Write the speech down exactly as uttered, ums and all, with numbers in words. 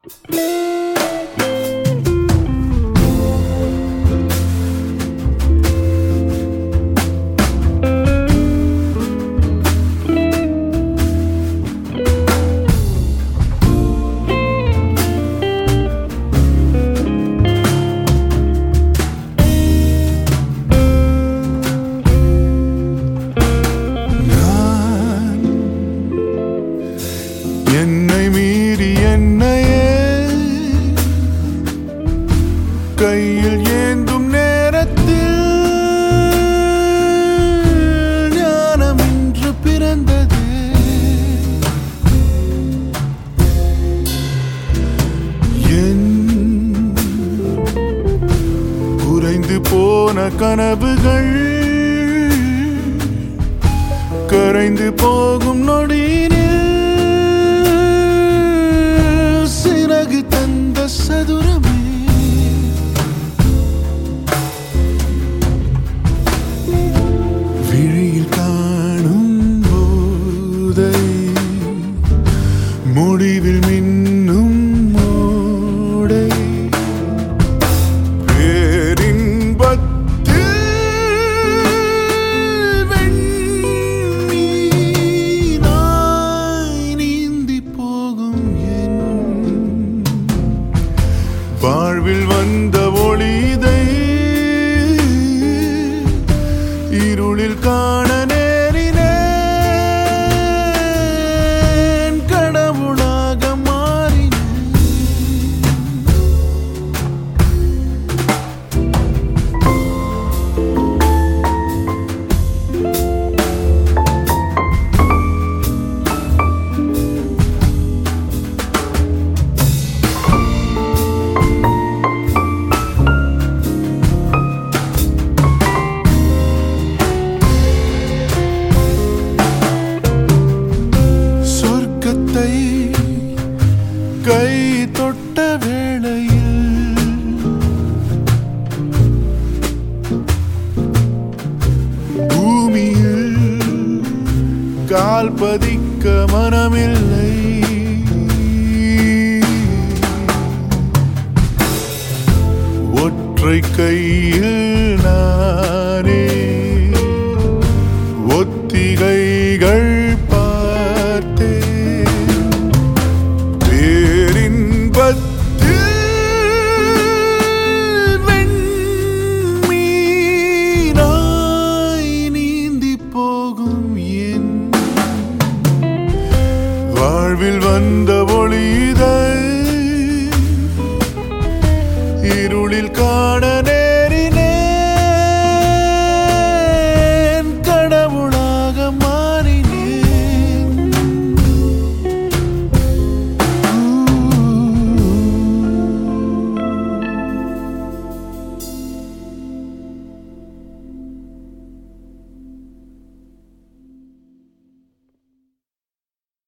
என்னை மீறி என்னையே கையில் ஏந்தும் நேரத்தில் ஞானம் இன்று பிறந்தது. என் குறைந்து போன கனவுகள் கரைந்து போகும் நொடியினில் சிறகு தந்த சதுரமே விழியில் காணும் போதை முடிவில் மின்னும் மோடை பேரின்பத்தில் வெண்ணீராய் நீந்தி போகும் என் வாழ்வில் வந்த ஒளிதை இருளில் காண நேரினேன் கடவுளாக மாறினேன். சொர்க்கத்தை கை தொட்ட வேளையில் பூமியில் கால் பதிக்க மனமில்லை. ஒற்றை கையில் நானே ஒத்திகைகள் பார்த்தேன். பேரின்பத்தில் வெண்ணீராய் நீந்தி போகும் என் வாழ்வில் வந்த ஒளிதை இருளில் காண